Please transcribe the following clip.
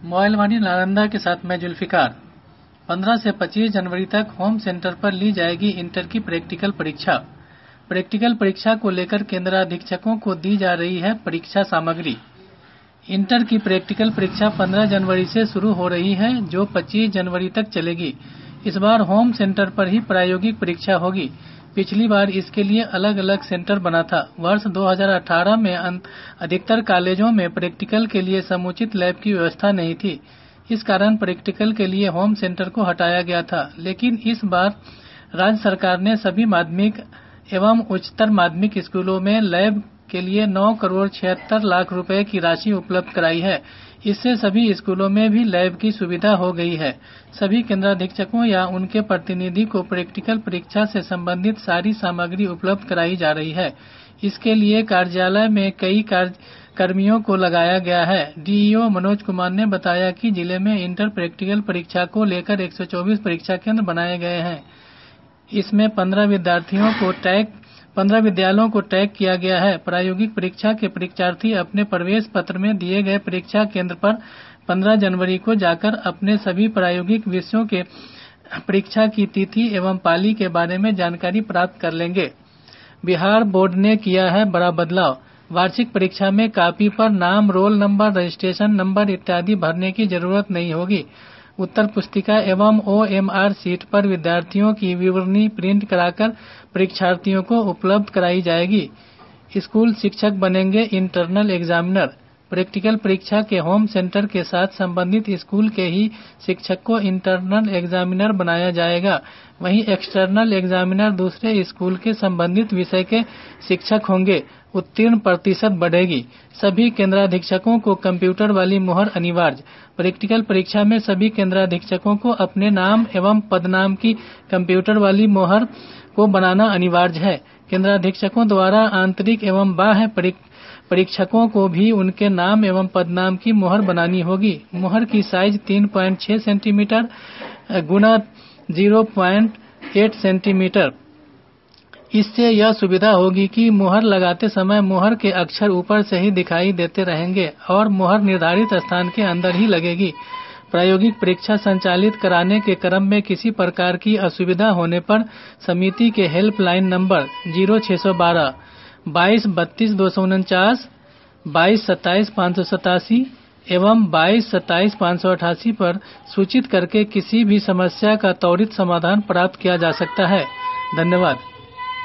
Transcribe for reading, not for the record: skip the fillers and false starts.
मोबाइलवाणी नालंदा के साथ मैं जुल्फिकार। 15 से 25 जनवरी तक होम सेंटर पर ली जाएगी इंटर की प्रैक्टिकल परीक्षा। प्रैक्टिकल परीक्षा को लेकर केंद्राधीक्षकों को दी जा रही है परीक्षा सामग्री। इंटर की प्रैक्टिकल परीक्षा 15 जनवरी से शुरू हो रही है, जो 25 जनवरी तक चलेगी। इस बार होम सेंटर पर ही प्रायोगिक परीक्षा होगी। पिछली बार इसके लिए अलग अलग सेंटर बना था। वर्ष 2018 में अधिकतर कॉलेजों में प्रैक्टिकल के लिए समुचित लैब की व्यवस्था नहीं थी। इस कारण प्रैक्टिकल के लिए होम सेंटर को हटाया गया था। लेकिन इस बार राज्य सरकार ने सभी माध्यमिक एवं उच्चतर माध्यमिक स्कूलों में लैब के लिए 9 करोड़ 76 लाख रुपए की राशि उपलब्ध कराई है। इससे सभी स्कूलों में भी लैब की सुविधा हो गई है। सभी केंद्राधीक्षकों या उनके प्रतिनिधि को प्रैक्टिकल परीक्षा से संबंधित सारी सामग्री उपलब्ध कराई जा रही है। इसके लिए कार्यालय में कई कर्मियों को लगाया गया है। डीईओ मनोज कुमार ने बताया कि जिले में इंटर प्रैक्टिकल परीक्षा को लेकर 124 परीक्षा केंद्र बनाए गए हैं। इसमें 15 विद्यालयों को टैग किया गया है। प्रायोगिक परीक्षा के परीक्षार्थी अपने प्रवेश पत्र में दिए गए परीक्षा केंद्र पर 15 जनवरी को जाकर अपने सभी प्रायोगिक विषयों के परीक्षा की तिथि एवं पाली के बारे में जानकारी प्राप्त कर लेंगे। बिहार बोर्ड ने किया है बड़ा बदलाव। वार्षिक परीक्षा में कॉपी पर नाम, रोल नंबर, रजिस्ट्रेशन नंबर इत्यादि भरने की जरूरत नहीं होगी। उत्तर पुस्तिका एवं OMR सीट पर विद्यार्थियों की विवरणी प्रिंट कराकर परीक्षार्थियों को उपलब्ध कराई जाएगी। स्कूल शिक्षक बनेंगे इंटरनल एग्जामिनर। प्रैक्टिकल परीक्षा के होम सेंटर के साथ संबंधित स्कूल के ही शिक्षक को इंटरनल एग्जामिनर बनाया जाएगा। वहीं एक्सटर्नल एग्जामिनर दूसरे स्कूल के संबंधित विषय के शिक्षक होंगे। उत्तीर्ण प्रतिशत बढ़ेगी। सभी केंद्राधीक्षकों को कंप्यूटर वाली मुहर अनिवार्य। प्रैक्टिकल परीक्षा में सभी केंद्राधीक्षकों को अपने नाम एवं पदनाम की कंप्यूटर वाली मुहर को बनाना अनिवार्य है। केंद्राधीक्षकों द्वारा आंतरिक एवं बाह्य परीक्षकों को भी उनके नाम एवं पदनाम की मुहर बनानी होगी। मुहर की साइज 3.6 सेंटीमीटर गुना 0.8 सेंटीमीटर। इससे यह सुविधा होगी कि मुहर लगाते समय मुहर के अक्षर ऊपर से ही दिखाई देते रहेंगे और मुहर निर्धारित स्थान के अंदर ही लगेगी। प्रायोगिक परीक्षा संचालित कराने के क्रम में किसी प्रकार की असुविधा होने पर समिति के हेल्पलाइन नंबर 0612 22 32 249, 22 27 587 एवं 22 27 588 पर सूचित करके किसी भी समस्या का त्वरित समाधान प्राप्त किया जा सकता है। धन्यवाद।